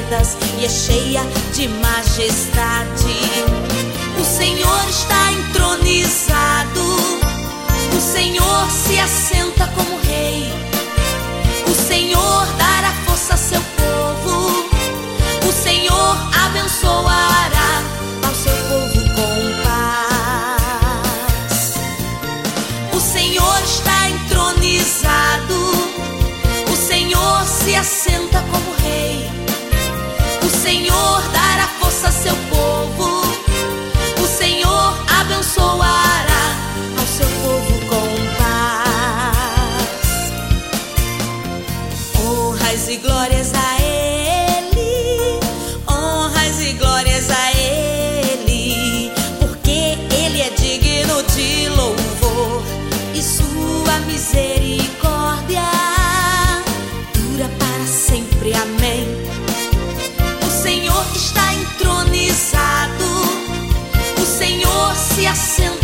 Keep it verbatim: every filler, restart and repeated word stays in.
veredas e é cheia de majestade. O Senhor está entronizado, o Senhor se assenta como rei. O Senhor dará força a seu povo, o Senhor abençoará ao seu povo com paz. O Senhor está entronizado, o Senhor se assenta como rei. O Senhor dará força a seu povo, o Senhor abençoará ao seu povo com paz. Honras e glórias a Ele, honras e glórias a Ele, porque Ele é digno de louvor e sua misericórdia dura para sempre. Amém. O Senhor está entronizado, o Senhor se assenta